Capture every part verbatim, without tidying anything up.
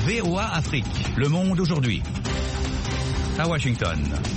V O A Afrique, le monde aujourd'hui. À Washington.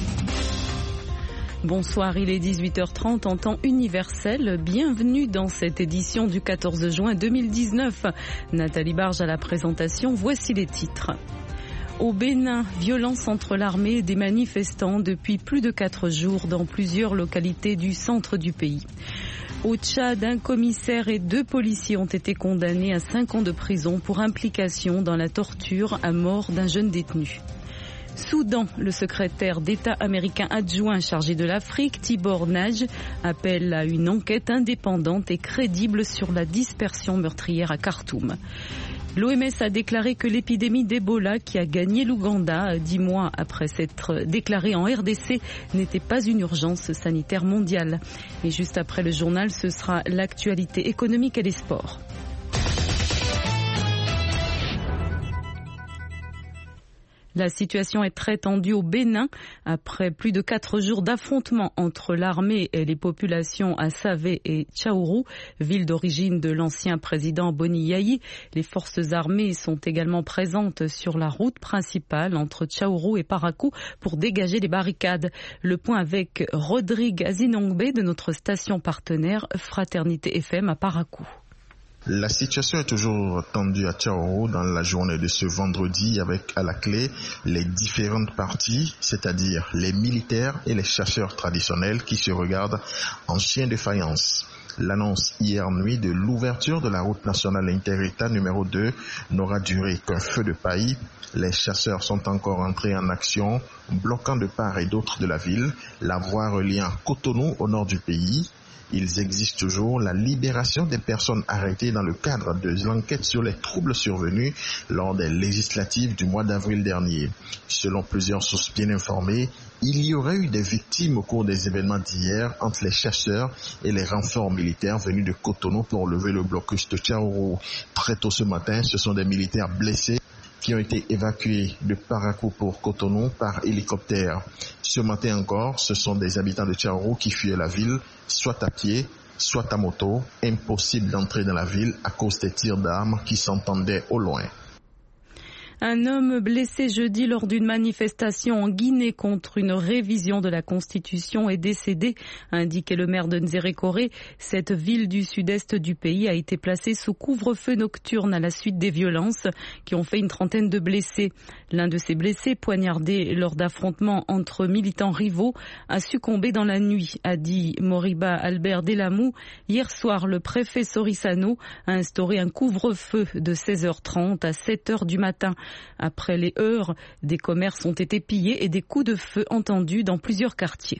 Bonsoir, il est dix-huit heures trente en temps universel. Bienvenue dans cette édition du quatorze juin deux mille dix-neuf. Nathalie Barge à la présentation, voici les titres. Au Bénin, violence entre l'armée et des manifestants depuis plus de quatre jours dans plusieurs localités du centre du pays. Au Tchad, un commissaire et deux policiers ont été condamnés à cinq ans de prison pour implication dans la torture à mort d'un jeune détenu. Soudan, le secrétaire d'État américain adjoint chargé de l'Afrique, Tibor Nagy, appelle à une enquête indépendante et crédible sur la dispersion meurtrière à Khartoum. L'O M S a déclaré que l'épidémie d'Ebola qui a gagné l'Ouganda dix mois après s'être déclarée en R D C n'était pas une urgence sanitaire mondiale. Et juste après le journal, ce sera l'actualité économique et les sports. La situation est très tendue au Bénin après plus de quatre jours d'affrontements entre l'armée et les populations à Savé et Tchaourou, ville d'origine de l'ancien président Boni Yayi. Les forces armées sont également présentes sur la route principale entre Tchaourou et Parakou pour dégager les barricades. Le point avec Rodrigue Azinongbe de notre station partenaire Fraternité F M à Parakou. La situation est toujours tendue à Tchaourou dans la journée de ce vendredi avec à la clé les différentes parties, c'est-à-dire les militaires et les chasseurs traditionnels qui se regardent en chien de faïence. L'annonce hier nuit de l'ouverture de la route nationale inter-État numéro deux n'aura duré qu'un feu de paille. Les chasseurs sont encore entrés en action, bloquant de part et d'autre de la ville la voie reliant Cotonou au nord du pays. Ils exigent toujours la libération des personnes arrêtées dans le cadre de l'enquête sur les troubles survenus lors des législatives du mois d'avril dernier. Selon plusieurs sources bien informées, il y aurait eu des victimes au cours des événements d'hier entre les chasseurs et les renforts militaires venus de Cotonou pour lever le blocus de Tchaourou. Très tôt ce matin, ce sont des militaires blessés qui ont été évacués de Parakou pour Cotonou par hélicoptère. Ce matin encore, ce sont des habitants de Tchaourou qui fuyaient la ville, soit à pied, soit à moto. Impossible d'entrer dans la ville à cause des tirs d'armes qui s'entendaient au loin. Un homme blessé jeudi lors d'une manifestation en Guinée contre une révision de la Constitution est décédé, a indiqué le maire de Nzérékoré. Cette ville du sud-est du pays a été placée sous couvre-feu nocturne à la suite des violences qui ont fait une trentaine de blessés. L'un de ces blessés, poignardé lors d'affrontements entre militants rivaux, a succombé dans la nuit, a dit Moriba Albert Delamou. Hier soir, le préfet Sorissano a instauré un couvre-feu de seize heures trente à sept heures du matin. Après les heurts, des commerces ont été pillés et des coups de feu entendus dans plusieurs quartiers.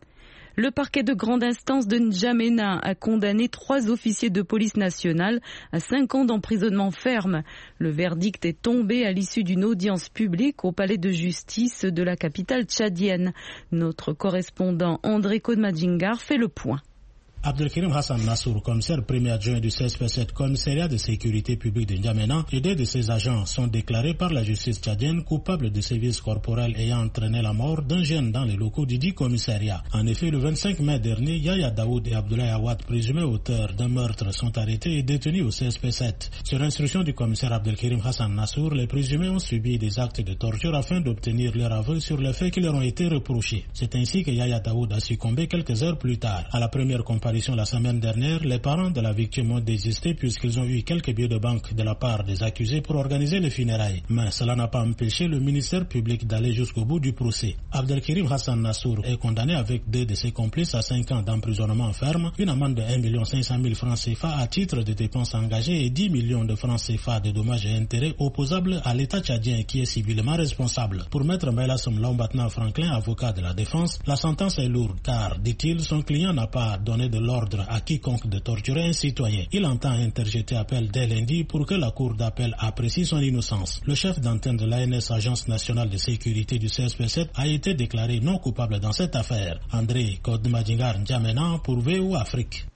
Le parquet de grande instance de N'Djamena a condamné trois officiers de police nationale à cinq ans d'emprisonnement ferme. Le verdict est tombé à l'issue d'une audience publique au palais de justice de la capitale tchadienne. Notre correspondant André Kodmadjingar fait le point. Abdelkarim Hassan Nassour, commissaire premier adjoint du C S P sept commissariat de sécurité publique de N'Djamena, et deux de ses agents sont déclarés par la justice tchadienne coupables de sévices corporels ayant entraîné la mort d'un jeune dans les locaux du dit commissariat. En effet, le vingt-cinq mai dernier, Yaya Daoud et Abdoulaye Awad, présumés auteurs d'un meurtre, sont arrêtés et détenus au C S P sept. Sur instruction du commissaire Abdelkarim Hassan Nassour, les présumés ont subi des actes de torture afin d'obtenir leur aveu sur les faits qui leur ont été reprochés. C'est ainsi que Yaya Daoud a succombé quelques heures plus tard. À la première comparution la semaine dernière, les parents de la victime ont désisté puisqu'ils ont eu quelques billets de banque de la part des accusés pour organiser les funérailles. Mais cela n'a pas empêché le ministère public d'aller jusqu'au bout du procès. Abdelkarim Hassan Nassour est condamné avec deux de ses complices à cinq ans d'emprisonnement ferme, une amende de un million cinq cent mille francs C F A à titre de dépenses engagées et dix millions de francs C F A de dommages et intérêts opposables à l'État tchadien qui est civilement responsable. Pour maître Mailassom Lambatna Franklin, avocat de la défense, la sentence est lourde car, dit-il, son client n'a pas donné de l'ordre à quiconque de torturer un citoyen. Il entend interjeter appel dès lundi pour que la Cour d'appel apprécie son innocence. Le chef d'antenne de l'A N S, Agence nationale de sécurité du C S P sept, a été déclaré non coupable dans cette affaire. André Kodmadjingar, N'Djamena pour V O A Afrique.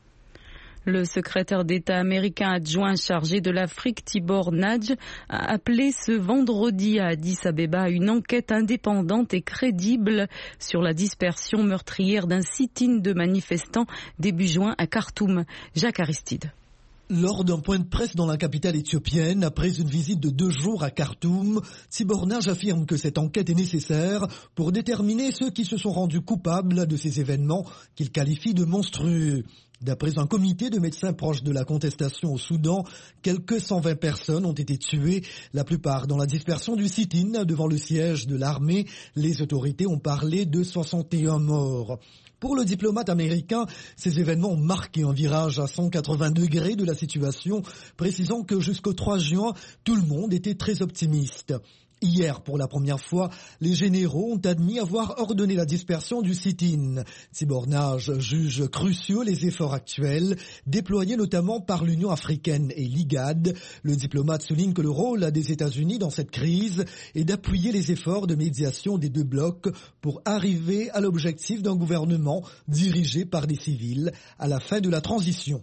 Le secrétaire d'État américain adjoint chargé de l'Afrique, Tibor Nagy, a appelé ce vendredi à Addis Abeba une enquête indépendante et crédible sur la dispersion meurtrière d'un sit-in de manifestants début juin à Khartoum. Jacques Aristide. Lors d'un point de presse dans la capitale éthiopienne, après une visite de deux jours à Khartoum, Tsibornaj affirme que cette enquête est nécessaire pour déterminer ceux qui se sont rendus coupables de ces événements qu'il qualifie de monstrueux. D'après un comité de médecins proches de la contestation au Soudan, quelques cent vingt personnes ont été tuées, la plupart dans la dispersion du sit-in devant le siège de l'armée. Les autorités ont parlé de soixante et un morts. Pour le diplomate américain, ces événements ont marqué un virage à cent quatre-vingts degrés de la situation, précisant que jusqu'au trois juin, tout le monde était très optimiste. Hier, pour la première fois, les généraux ont admis avoir ordonné la dispersion du sit-in. Tsibornaj juge cruciaux les efforts actuels, déployés notamment par l'Union africaine et l'I G A D. Le diplomate souligne que le rôle des États-Unis dans cette crise est d'appuyer les efforts de médiation des deux blocs pour arriver à l'objectif d'un gouvernement dirigé par des civils à la fin de la transition.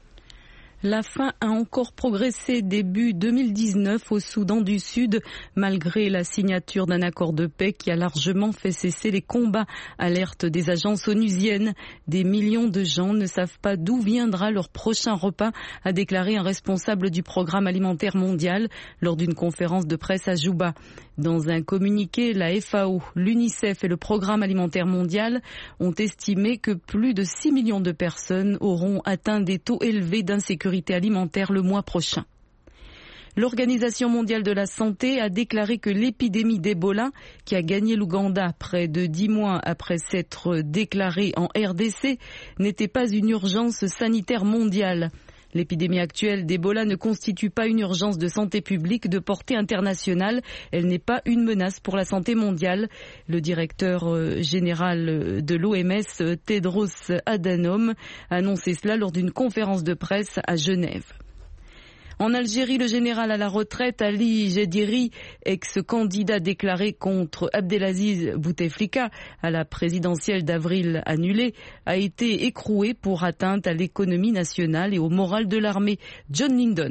La faim a encore progressé début deux mille dix-neuf au Soudan du Sud, malgré la signature d'un accord de paix qui a largement fait cesser les combats, alerte des agences onusiennes. Des millions de gens ne savent pas d'où viendra leur prochain repas, a déclaré un responsable du programme alimentaire mondial lors d'une conférence de presse à Juba. Dans un communiqué, la F A O, l'UNICEF et le Programme alimentaire mondial ont estimé que plus de six millions de personnes auront atteint des taux élevés d'insécurité alimentaire le mois prochain. L'Organisation mondiale de la santé a déclaré que l'épidémie d'Ebola, qui a gagné l'Ouganda près de dix mois après s'être déclarée en R D C, n'était pas une urgence sanitaire mondiale. L'épidémie actuelle d'Ebola ne constitue pas une urgence de santé publique de portée internationale. Elle n'est pas une menace pour la santé mondiale. Le directeur général de l'O M S, Tedros Adhanom, a annoncé cela lors d'une conférence de presse à Genève. En Algérie, le général à la retraite Ali Jediri, ex-candidat déclaré contre Abdelaziz Bouteflika à la présidentielle d'avril annulée, a été écroué pour atteinte à l'économie nationale et au moral de l'armée. John Lindon.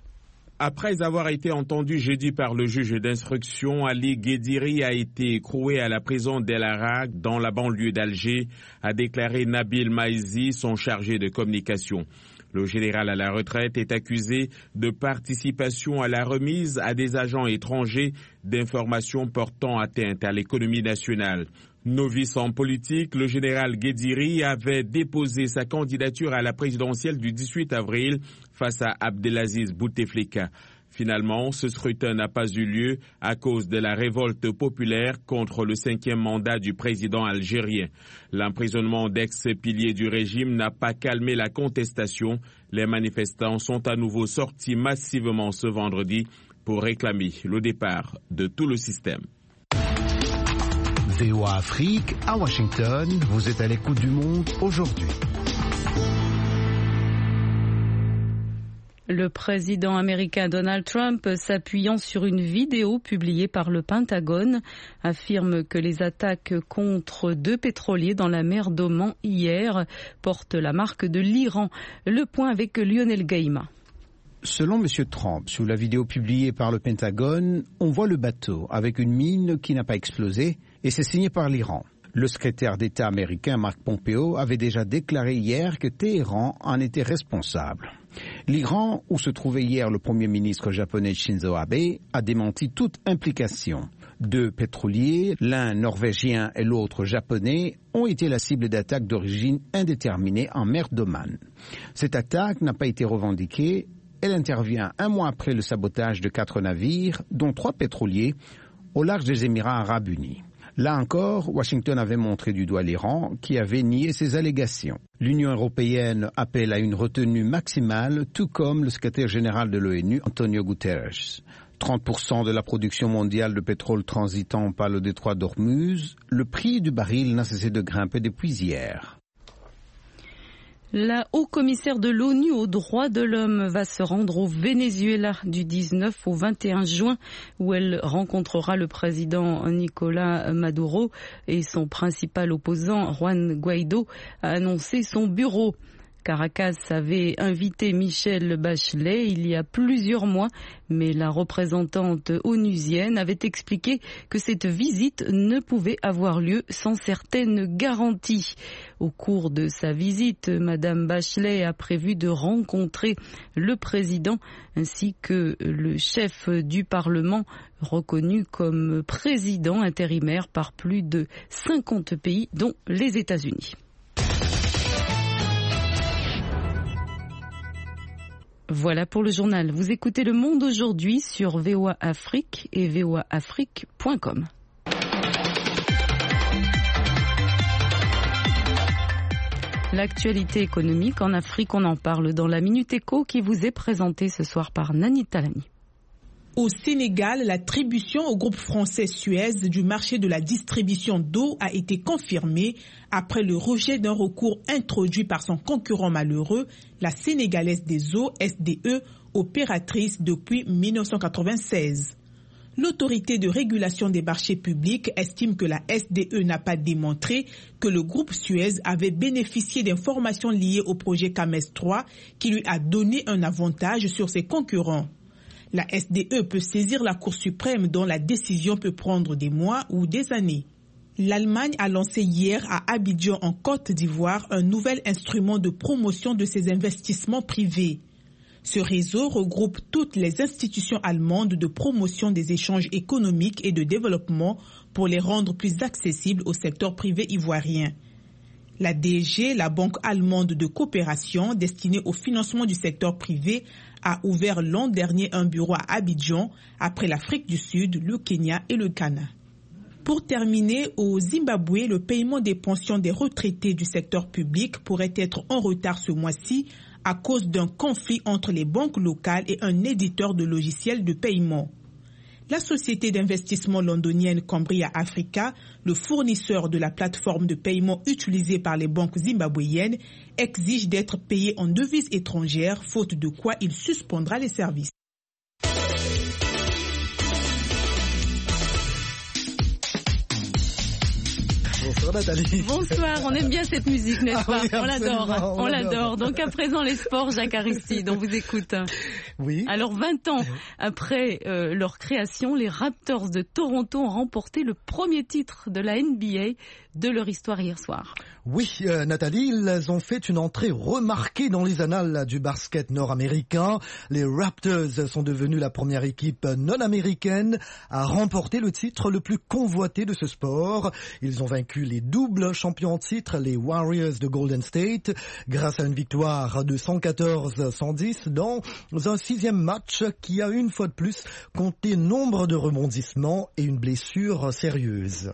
Après avoir été entendu jeudi par le juge d'instruction, Ali Guediri a été écroué à la prison d'El Arak dans la banlieue d'Alger, a déclaré Nabil Maizi, son chargé de communication. Le général à la retraite est accusé de participation à la remise à des agents étrangers d'informations portant atteinte à l'économie nationale. Novice en politique, le général Guediri avait déposé sa candidature à la présidentielle du dix-huit avril face à Abdelaziz Bouteflika. Finalement, ce scrutin n'a pas eu lieu à cause de la révolte populaire contre le cinquième mandat du président algérien. L'emprisonnement d'ex-piliers du régime n'a pas calmé la contestation. Les manifestants sont à nouveau sortis massivement ce vendredi pour réclamer le départ de tout le système. V O A Afrique, à Washington, vous êtes à l'écoute du monde aujourd'hui. Le président américain Donald Trump, s'appuyant sur une vidéo publiée par le Pentagone, affirme que les attaques contre deux pétroliers dans la mer d'Oman hier portent la marque de l'Iran. Le point avec Lionel Gaïma. Selon M. Trump, sur la vidéo publiée par le Pentagone, on voit le bateau avec une mine qui n'a pas explosé et c'est signé par l'Iran. Le secrétaire d'État américain Mark Pompeo avait déjà déclaré hier que Téhéran en était responsable. L'Iran, où se trouvait hier le Premier ministre japonais Shinzo Abe, a démenti toute implication. Deux pétroliers, l'un norvégien et l'autre japonais, ont été la cible d'attaques d'origine indéterminée en mer d'Oman. Cette attaque n'a pas été revendiquée. Elle intervient un mois après le sabotage de quatre navires, dont trois pétroliers, au large des Émirats arabes unis. Là encore, Washington avait montré du doigt l'Iran, qui avait nié ces allégations. L'Union européenne appelle à une retenue maximale, tout comme le secrétaire général de l'ONU, Antonio Guterres. trente pour cent de la production mondiale de pétrole transitant par le détroit d'Ormuz, le prix du baril n'a cessé de grimper depuis hier. La haut-commissaire de l'ONU aux droits de l'homme va se rendre au Venezuela du dix-neuf au vingt et un juin où elle rencontrera le président Nicolás Maduro et son principal opposant Juan Guaidó, a annoncé son bureau. Caracas avait invité Michelle Bachelet il y a plusieurs mois, mais la représentante onusienne avait expliqué que cette visite ne pouvait avoir lieu sans certaines garanties. Au cours de sa visite, Madame Bachelet a prévu de rencontrer le président ainsi que le chef du Parlement, reconnu comme président intérimaire par plus de cinquante pays, dont les États-Unis. Voilà pour le journal. Vous écoutez Le Monde aujourd'hui sur V O A Afrique et v o a afrique point com. L'actualité économique en Afrique, on en parle dans la Minute Éco qui vous est présentée ce soir par Nani Talani. Au Sénégal, l'attribution au groupe français Suez du marché de la distribution d'eau a été confirmée après le rejet d'un recours introduit par son concurrent malheureux, la Sénégalaise des eaux, S D E, opératrice depuis mille neuf cent quatre-vingt-seize. L'autorité de régulation des marchés publics estime que la S D E n'a pas démontré que le groupe Suez avait bénéficié d'informations liées au projet Cames trois qui lui a donné un avantage sur ses concurrents. La S D E peut saisir la Cour suprême dont la décision peut prendre des mois ou des années. L'Allemagne a lancé hier à Abidjan en Côte d'Ivoire un nouvel instrument de promotion de ses investissements privés. Ce réseau regroupe toutes les institutions allemandes de promotion des échanges économiques et de développement pour les rendre plus accessibles au secteur privé ivoirien. La D G, la banque allemande de coopération destinée au financement du secteur privé, a ouvert l'an dernier un bureau à Abidjan, après l'Afrique du Sud, le Kenya et le Ghana. Pour terminer, au Zimbabwe, le paiement des pensions des retraités du secteur public pourrait être en retard ce mois-ci à cause d'un conflit entre les banques locales et un éditeur de logiciels de paiement. La société d'investissement londonienne Cambria Africa, le fournisseur de la plateforme de paiement utilisée par les banques zimbabwéennes, exige d'être payé en devises étrangères, faute de quoi il suspendra les services. Bonsoir Nathalie. Bonsoir, on aime bien cette musique, n'est-ce pas? Ah oui, on l'adore, on, on l'adore. l'adore. Donc à présent les sports, Jacques Aristide, on vous écoute. Oui. Alors vingt ans après euh, leur création, les Raptors de Toronto ont remporté le premier titre de la N B A de leur histoire hier soir. Oui, euh, Nathalie, ils ont fait une entrée remarquée dans les annales du basket nord-américain. Les Raptors sont devenus la première équipe non-américaine à remporter le titre le plus convoité de ce sport. Ils ont vaincu les doubles champions en titre, les Warriors de Golden State, grâce à une victoire de cent quatorze à cent dix dans un sixième match qui a une fois de plus compté nombre de rebondissements et une blessure sérieuse.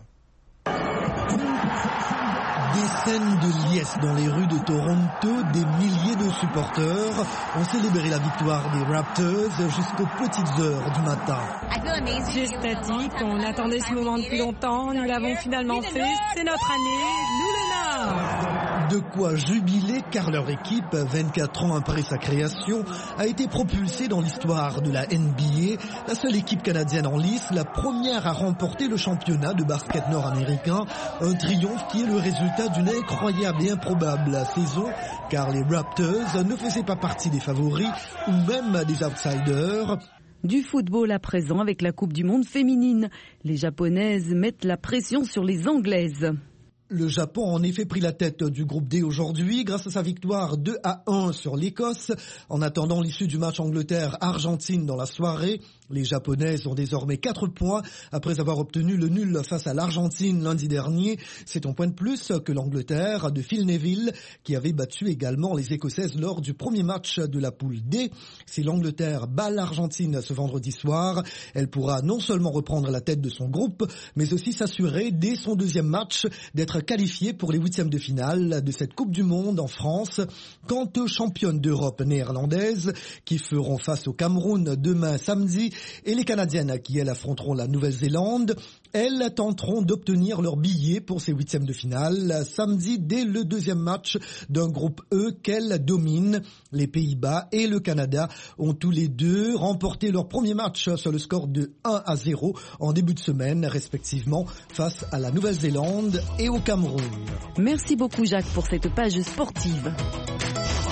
Des scènes de liesse dans les rues de Toronto, des milliers de supporters ont célébré la victoire des Raptors jusqu'aux petites heures du matin. J'ai statique, on attendait ce moment depuis longtemps, nous l'avons finalement fait, c'est notre année, nous l'honneur. De quoi jubiler car leur équipe, vingt-quatre ans après sa création, a été propulsée dans l'histoire de la N B A, la seule équipe canadienne en lice, la première à remporter le championnat de basket nord-américain, un triomphe qui est le résultat d'une incroyable et improbable saison, car les Raptors ne faisaient pas partie des favoris ou même des outsiders. Du football à présent avec la Coupe du Monde féminine. Les Japonaises mettent la pression sur les Anglaises. Le Japon a en effet pris la tête du groupe D aujourd'hui grâce à sa victoire deux à un sur l'Écosse. En attendant l'issue du match Angleterre-Argentine dans la soirée, les Japonaises ont désormais quatre points après avoir obtenu le nul face à l'Argentine lundi dernier. C'est un point de plus que l'Angleterre de Phil Neville qui avait battu également les Écossaises lors du premier match de la poule D. Si l'Angleterre bat l'Argentine ce vendredi soir, elle pourra non seulement reprendre la tête de son groupe, mais aussi s'assurer dès son deuxième match d'être qualifiée pour les huitièmes de finale de cette Coupe du Monde en France. Quant aux championnes d'Europe néerlandaises qui feront face au Cameroun demain samedi et les Canadiennes qui elles affronteront la Nouvelle-Zélande, elles tenteront d'obtenir leur billet pour ces huitièmes de finale samedi dès le deuxième match d'un groupe E qu'elles dominent. Les Pays-Bas et le Canada ont tous les deux remporté leur premier match sur le score de un à zéro en début de semaine, respectivement face à la Nouvelle-Zélande et au Cameroun. Merci beaucoup Jacques pour cette page sportive.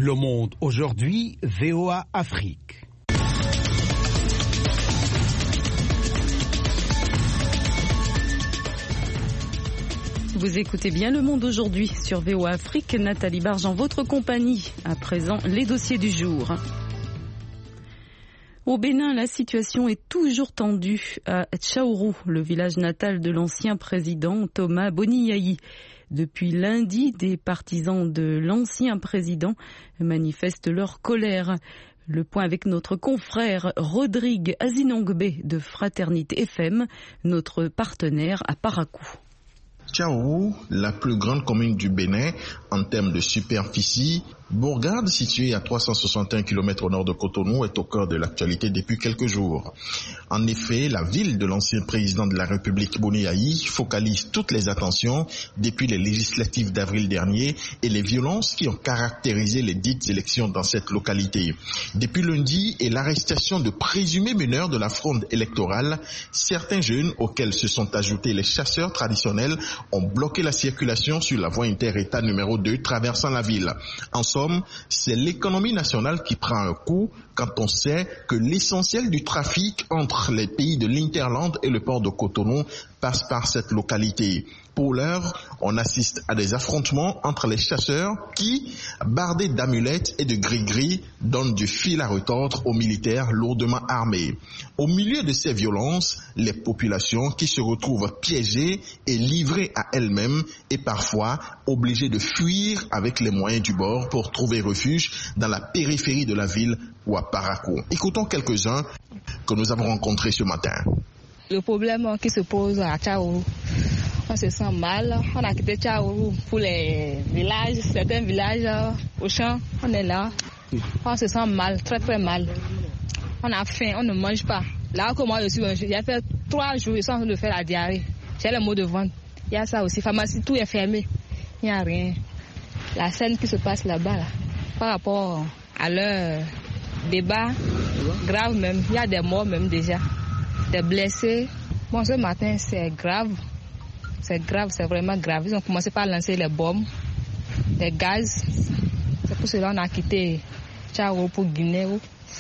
Le Monde aujourd'hui, V O A Afrique. Vous écoutez bien Le Monde aujourd'hui sur V O A Afrique. Nathalie Barge en votre compagnie. À présent, les dossiers du jour. Au Bénin, la situation est toujours tendue à Tchaourou, le village natal de l'ancien président Thomas Boniaï. Depuis lundi, des partisans de l'ancien président manifestent leur colère. Le point avec notre confrère Rodrigue Azinongbe de Fraternité F M, notre partenaire à Parakou. Tchaourou, la plus grande commune du Bénin en termes de superficie, Bourgade, située à trois cent soixante et un kilomètres au nord de Cotonou, est au cœur de l'actualité depuis quelques jours. En effet, la ville de l'ancien président de la République Boniaï focalise toutes les attentions depuis les législatives d'avril dernier et les violences qui ont caractérisé les dites élections dans cette localité. Depuis lundi et l'arrestation de présumés meneurs de la fronde électorale, certains jeunes auxquels se sont ajoutés les chasseurs traditionnels ont bloqué la circulation sur la voie inter-État numéro deux traversant la ville. En somme, c'est l'économie nationale qui prend un coup quand on sait que l'essentiel du trafic entre les pays de l'Interland et le port de Cotonou passe par cette localité. Pour l'heure, on assiste à des affrontements entre les chasseurs qui, bardés d'amulettes et de gris-gris, donnent du fil à retordre aux militaires lourdement armés. Au milieu de ces violences, les populations qui se retrouvent piégées et livrées à elles-mêmes et parfois obligées de fuir avec les moyens du bord pour trouver refuge dans la périphérie de la ville ou à Parakou. Écoutons quelques-uns que nous avons rencontrés ce matin. Le problème qui se pose à Tchaourou, on se sent mal. On a quitté Tchaourou pour les villages, certains villages au champ, on est là. On se sent mal, très très mal. On a faim, on ne mange pas. Là où moi je suis, j'ai fait trois jours sans de faire la diarrhée. J'ai le mot de vente. Il y a ça aussi. Pharmacie, tout est fermé. Il n'y a rien. La scène qui se passe là-bas, là, par rapport à leur débat, grave même. Il y a des morts même déjà. Des blessés. Bon, ce matin, c'est grave. C'est grave, c'est vraiment grave. Ils ont commencé par lancer les bombes, les gaz. C'est pour cela qu'on a quitté Tchaourou pour Guinée.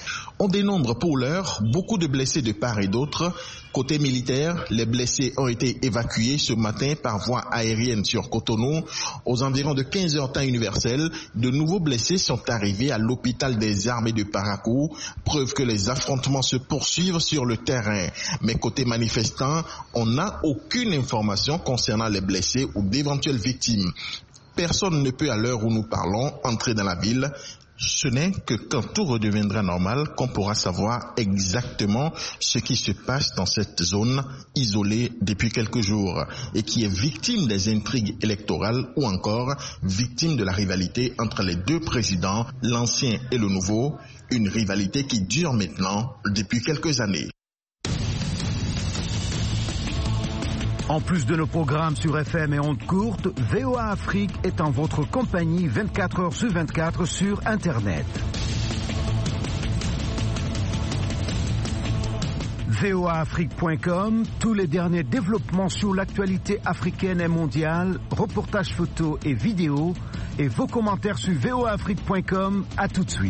On dénombre pour l'heure beaucoup de blessés de part et d'autre. Côté militaire, les blessés ont été évacués ce matin par voie aérienne sur Cotonou. Aux environs de quinze heures temps universel, de nouveaux blessés sont arrivés à l'hôpital des armées de Parakou, preuve que les affrontements se poursuivent sur le terrain. Mais côté manifestants, on n'a aucune information concernant les blessés ou d'éventuelles victimes. Personne ne peut à l'heure où nous parlons entrer dans la ville. Ce n'est que quand tout redeviendra normal qu'on pourra savoir exactement ce qui se passe dans cette zone isolée depuis quelques jours et qui est victime des intrigues électorales ou encore victime de la rivalité entre les deux présidents, l'ancien et le nouveau, une rivalité qui dure maintenant depuis quelques années. En plus de nos programmes sur F M et ondes courtes, V O A Afrique est en votre compagnie vingt-quatre heures sur vingt-quatre sur Internet. V O A Afrique point com, tous les derniers développements sur l'actualité africaine et mondiale, reportages photos et vidéos, et vos commentaires sur V O A Afrique point com. À tout de suite.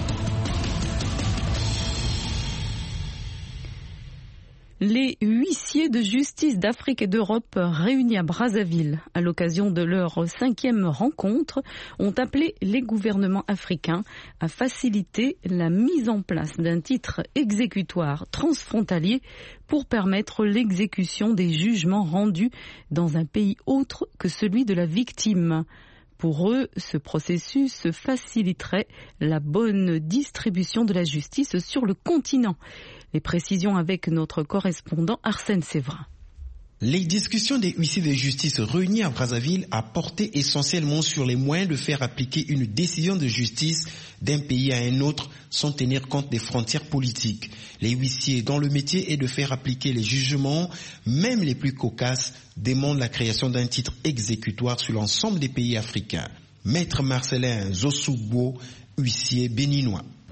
Les huissiers de justice d'Afrique et d'Europe réunis à Brazzaville à l'occasion de leur cinquième rencontre ont appelé les gouvernements africains à faciliter la mise en place d'un titre exécutoire transfrontalier pour permettre l'exécution des jugements rendus dans un pays autre que celui de la victime. Pour eux, ce processus faciliterait la bonne distribution de la justice sur le continent. Les précisions avec notre correspondant Arsène Séverin. Les discussions des huissiers de justice réunis à Brazzaville a porté essentiellement sur les moyens de faire appliquer une décision de justice d'un pays à un autre sans tenir compte des frontières politiques. Les huissiers, dont le métier est de faire appliquer les jugements, même les plus cocasses, demandent la création d'un titre exécutoire sur l'ensemble des pays africains. Maître Marcelin Zosugbo, huissier béninois.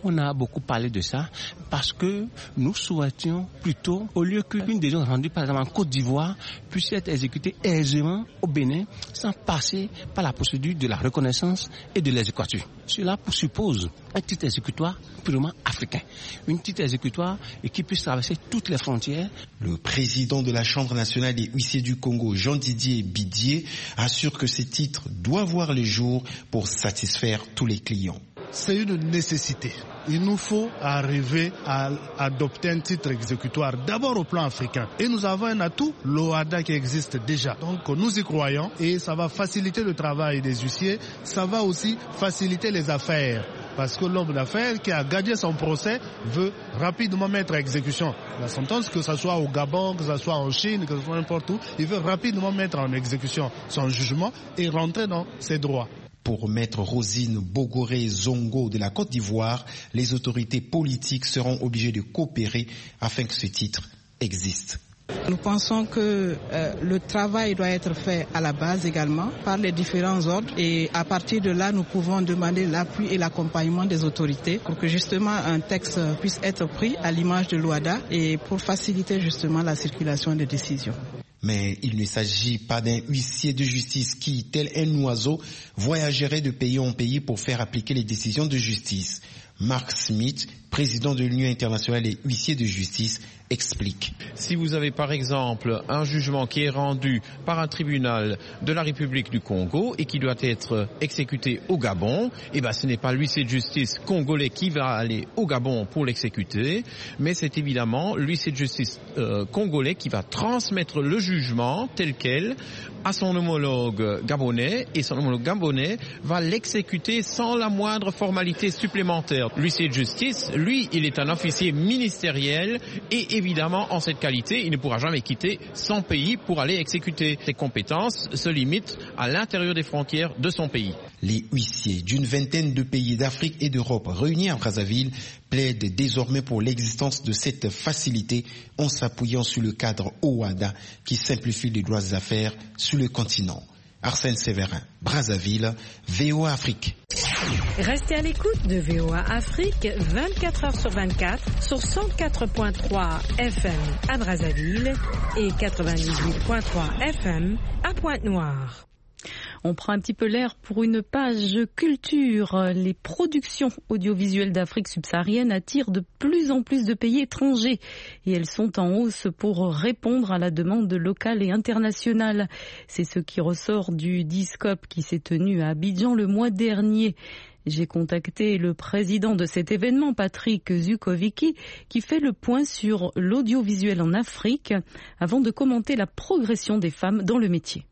On a beaucoup parlé de ça parce que nous souhaitions plutôt, au lieu qu'une décision rendue par exemple en Côte d'Ivoire puisse être exécutée aisément au Bénin sans passer par la procédure de la reconnaissance et de l'exécution. Cela suppose un titre exécutoire purement africain, une titre exécutoire qui puisse traverser toutes les frontières. Le président de la Chambre nationale des huissiers du Congo, Jean-Didier Bidier, assure que ces titres doivent voir le jour pour satisfaire tous les clients. C'est une nécessité. Il nous faut arriver à adopter un titre exécutoire d'abord au plan africain. Et nous avons un atout, l'O A D A qui existe déjà. Donc nous y croyons et ça va faciliter le travail des huissiers, ça va aussi faciliter les affaires. Parce que l'homme d'affaires qui a gagné son procès veut rapidement mettre à exécution la sentence, que ce soit au Gabon, que ce soit en Chine, que ce soit n'importe où. Il veut rapidement mettre en exécution son jugement et rentrer dans ses droits. Pour maître Rosine Bogoré Zongo de la Côte d'Ivoire, les autorités politiques seront obligées de coopérer afin que ce titre existe. Nous pensons que euh, le travail doit être fait à la base également par les différents ordres et à partir de là nous pouvons demander l'appui et l'accompagnement des autorités pour que justement un texte puisse être pris à l'image de l'O A D A et pour faciliter justement la circulation des décisions. Mais il ne s'agit pas d'un huissier de justice qui, tel un oiseau, voyagerait de pays en pays pour faire appliquer les décisions de justice. Mark Smith, président de l'Union internationale des huissiers de justice, explique. Si vous avez par exemple un jugement qui est rendu par un tribunal de la République du Congo et qui doit être exécuté au Gabon, eh ben ce n'est pas l'huissier de justice congolais qui va aller au Gabon pour l'exécuter, mais c'est évidemment l'huissier de justice euh, congolais qui va transmettre le jugement tel quel à son homologue gabonais et son homologue gabonais va l'exécuter sans la moindre formalité supplémentaire. L'huissier de justice, lui, il est un officier ministériel et évidemment, en cette qualité, il ne pourra jamais quitter son pays pour aller exécuter. Ses compétences se limitent à l'intérieur des frontières de son pays. Les huissiers d'une vingtaine de pays d'Afrique et d'Europe réunis à Brazzaville plaident désormais pour l'existence de cette facilité en s'appuyant sur le cadre O A D A qui simplifie les droits des affaires sur le continent. Arsène Séverin, Brazzaville, V O A Afrique. Restez à l'écoute de V O A Afrique vingt-quatre heures sur vingt-quatre sur cent quatre virgule trois F M à Brazzaville et quatre-vingt-dix-huit virgule trois F M à Pointe-Noire. On prend un petit peu l'air pour une page culture. Les productions audiovisuelles d'Afrique subsaharienne attirent de plus en plus de pays étrangers et elles sont en hausse pour répondre à la demande locale et internationale. C'est ce qui ressort du Discope qui s'est tenu à Abidjan le mois dernier. J'ai contacté le président de cet événement, Patrick Zukovicki, qui fait le point sur l'audiovisuel en Afrique avant de commenter la progression des femmes dans le métier.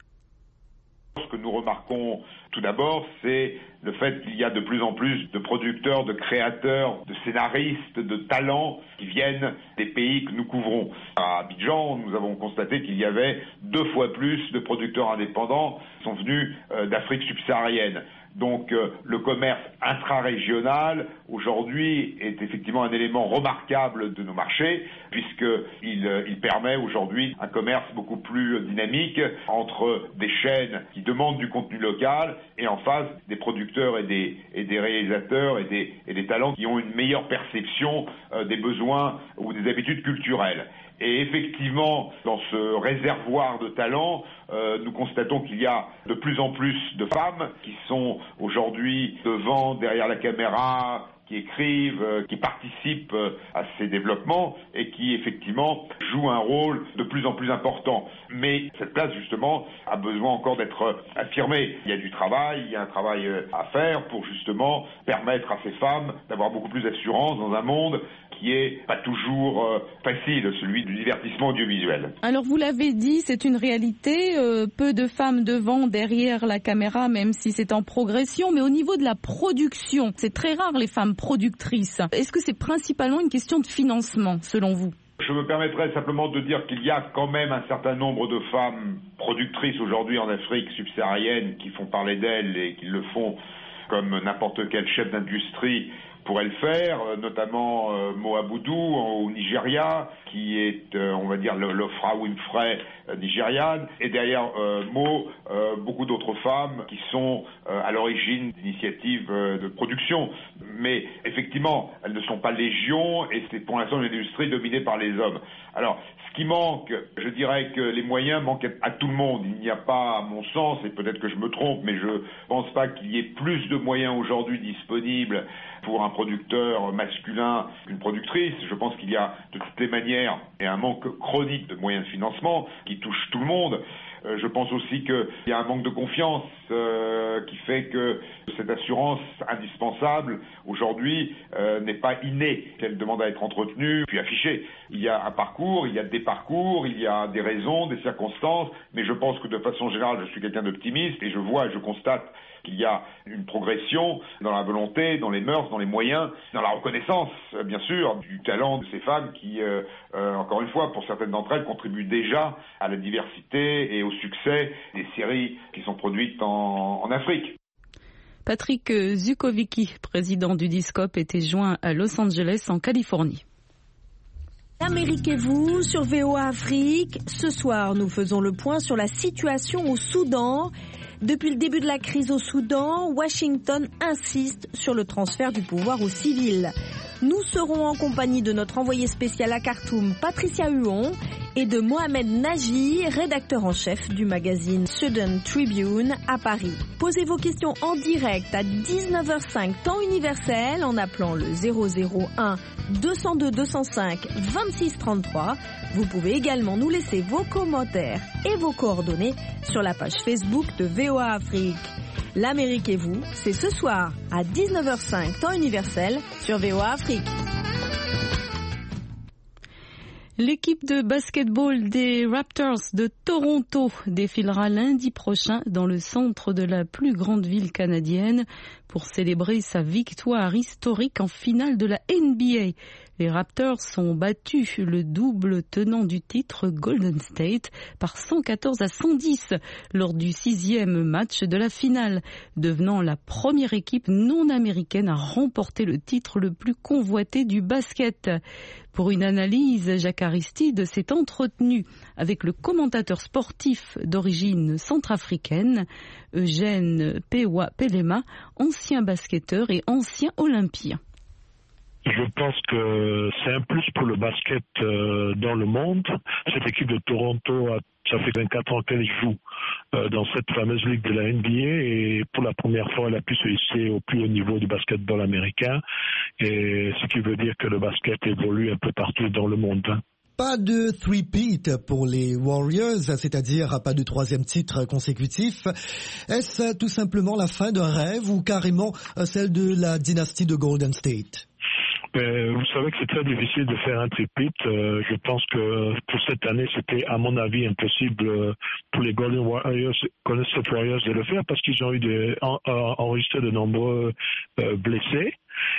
Ce que nous remarquons tout d'abord, c'est le fait qu'il y a de plus en plus de producteurs, de créateurs, de scénaristes, de talents qui viennent des pays que nous couvrons. À Abidjan, nous avons constaté qu'il y avait deux fois plus de producteurs indépendants qui sont venus euh, d'Afrique subsaharienne. Donc euh, le commerce intra-régional aujourd'hui est effectivement un élément remarquable de nos marchés puisqu'il euh, il permet aujourd'hui un commerce beaucoup plus dynamique entre des chaînes qui demandent du contenu local et en face des producteurs et des, et des réalisateurs et des, et des talents qui ont une meilleure perception euh, des besoins ou des habitudes culturelles. Et effectivement, dans ce réservoir de talents, euh, nous constatons qu'il y a de plus en plus de femmes qui sont aujourd'hui devant, derrière la caméra, qui écrivent, euh, qui participent euh, à ces développements et qui effectivement jouent un rôle de plus en plus important. Mais cette place justement a besoin encore d'être affirmée. Il y a du travail, il y a un travail euh, à faire pour justement permettre à ces femmes d'avoir beaucoup plus d'assurance dans un monde qui est pas toujours euh, facile, celui du divertissement audiovisuel. Alors vous l'avez dit, c'est une réalité, euh, peu de femmes devant, derrière la caméra, même si c'est en progression, mais au niveau de la production, c'est très rare les femmes productrices. Est-ce que c'est principalement une question de financement, selon vous ? Je me permettrai simplement de dire qu'il y a quand même un certain nombre de femmes productrices aujourd'hui en Afrique subsaharienne qui font parler d'elles et qui le font comme n'importe quel chef d'industrie pourraient le faire, notamment euh, Mo Abudu au Nigeria, qui est, euh, on va dire, l'Ofra Winfrey euh, nigériane, et derrière euh, Mo, euh, beaucoup d'autres femmes qui sont euh, à l'origine d'initiatives euh, de production. Mais effectivement, elles ne sont pas légion, et c'est pour l'instant une industrie dominée par les hommes. Alors, ce qui manque, je dirais que les moyens manquent à tout le monde. Il n'y a pas, à mon sens, et peut-être que je me trompe, mais je ne pense pas qu'il y ait plus de moyens aujourd'hui disponibles pour un producteur masculin qu'une productrice. Je pense qu'il y a de toutes les manières et un manque chronique de moyens de financement qui touche tout le monde. Euh, je pense aussi qu'il y a un manque de confiance euh, qui fait que cette assurance indispensable aujourd'hui euh, n'est pas innée, qu'elle demande à être entretenue puis affichée. Il y a un parcours, il y a des parcours, il y a des raisons, des circonstances, mais je pense que de façon générale, je suis quelqu'un d'optimiste et je vois et je constate qu'il y a une progression dans la volonté, dans les mœurs, dans les moyens, dans la reconnaissance, bien sûr, du talent de ces femmes qui, euh, euh, encore une fois, pour certaines d'entre elles, contribuent déjà à la diversité et au succès des séries qui sont produites en, en Afrique. Patrick Zukovicki, président du DISCOP, était joint à Los Angeles, en Californie. L'Amérique et vous sur V O A Afrique. Ce soir, nous faisons le point sur la situation au Soudan. Depuis le début de la crise au Soudan, Washington insiste sur le transfert du pouvoir aux civils. Nous serons en compagnie de notre envoyé spécial à Khartoum, Patricia Huon, et de Mohamed Naji, rédacteur en chef du magazine Sudan Tribune à Paris. Posez vos questions en direct à dix-neuf heures cinq temps universel en appelant le zéro zéro un deux zéro deux deux zéro cinq vingt-six trente-trois. Vous pouvez également nous laisser vos commentaires et vos coordonnées sur la page Facebook de V O A Afrique. L'Amérique et vous, c'est ce soir à dix-neuf heures cinq temps universel sur V O A Afrique. L'équipe de basketball des Raptors de Toronto défilera lundi prochain dans le centre de la plus grande ville canadienne pour célébrer sa victoire historique en finale de la N B A. Les Raptors ont battu le double tenant du titre Golden State par cent quatorze à cent dix lors du sixième match de la finale, devenant la première équipe non américaine à remporter le titre le plus convoité du basket. Pour une analyse, Jacques Aristide s'est entretenu avec le commentateur sportif d'origine centrafricaine, Eugène Pewa Pelema, ancien basketteur et ancien olympien. Je pense que c'est un plus pour le basket euh, dans le monde. Cette équipe de Toronto, a, ça fait vingt-quatre ans qu'elle joue euh, dans cette fameuse ligue de la N B A et pour la première fois, elle a pu se hisser au plus haut niveau du basketball américain. Et ce qui veut dire que le basket évolue un peu partout dans le monde. Pas de three-peat pour les Warriors, c'est-à-dire pas de troisième titre consécutif. Est-ce tout simplement la fin d'un rêve ou carrément celle de la dynastie de Golden State ? Euh, vous savez que c'est très difficile de faire un tripit. Euh, je pense que pour cette année, c'était à mon avis impossible euh, pour les Golden Warriors, Golden State Warriors de le faire parce qu'ils ont eu des, en, en, enregistré de nombreux euh, blessés.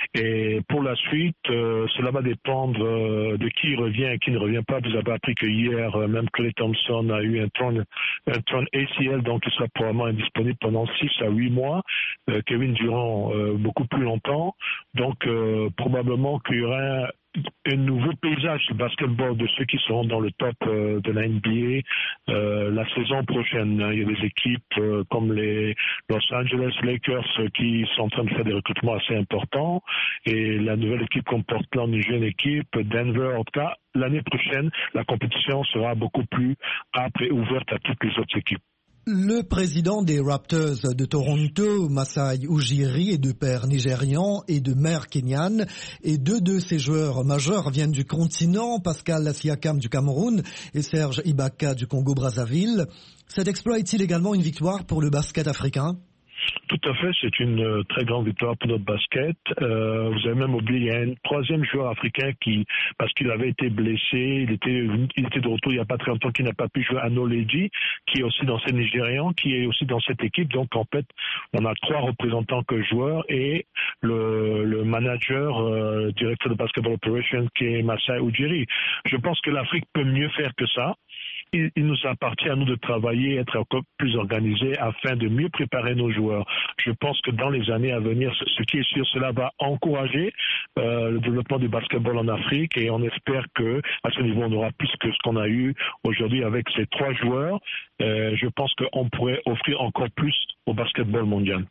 Et pour la suite, euh, cela va dépendre euh, de qui revient et qui ne revient pas. Vous avez appris que hier, euh, même Klay Thompson a eu un torn, un torn A C L, donc il sera probablement indisponible pendant six à huit mois. Euh, Kevin Durant, euh, beaucoup plus longtemps. Donc, euh, probablement qu'il y aura un nouveau paysage du basketball de ceux qui seront dans le top euh, de la N B A euh, la saison prochaine. Il y a des équipes euh, comme les Los Angeles Lakers euh, qui sont en train de faire des recrutements assez importants et la nouvelle équipe comme Portland, une jeune équipe, Denver. En tout cas, l'année prochaine, la compétition sera beaucoup plus âpre et ouverte à toutes les autres équipes. Le président des Raptors de Toronto, Masai Ujiri, est de père nigérian et de mère kenyane. Et deux de ses joueurs majeurs viennent du continent, Pascal Siakam du Cameroun et Serge Ibaka du Congo-Brazzaville. Cet exploit est-il également une victoire pour le basket africain ? Tout à fait, c'est une euh, très grande victoire pour notre basket. Euh, vous avez même oublié, il y a un troisième joueur africain qui, parce qu'il avait été blessé, il était, il était de retour il n'y a pas très longtemps, qui n'a pas pu jouer, Anoleji, qui est aussi dans ces Nigérians, qui est aussi dans cette équipe. Donc en fait, on a trois représentants que joueurs et le, le manager, euh, directeur de Basketball Operations, qui est Masai Ujiri. Je pense que l'Afrique peut mieux faire que ça. il, il nous appartient à nous de travailler, être encore plus organisés afin de mieux préparer nos joueurs. Je pense que dans les années à venir, ce qui est sûr, cela va encourager euh, le développement du basketball en Afrique et on espère que à ce niveau, on aura plus que ce qu'on a eu aujourd'hui avec ces trois joueurs. Euh, je pense qu'on pourrait offrir encore plus au basketball mondial.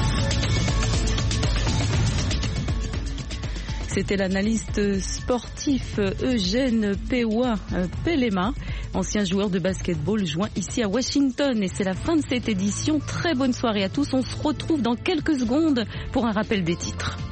C'était l'analyste sportif Eugène Pewa Pelema, ancien joueur de basketball joint ici à Washington. Et c'est la fin de cette édition. Très bonne soirée à tous. On se retrouve dans quelques secondes pour un rappel des titres.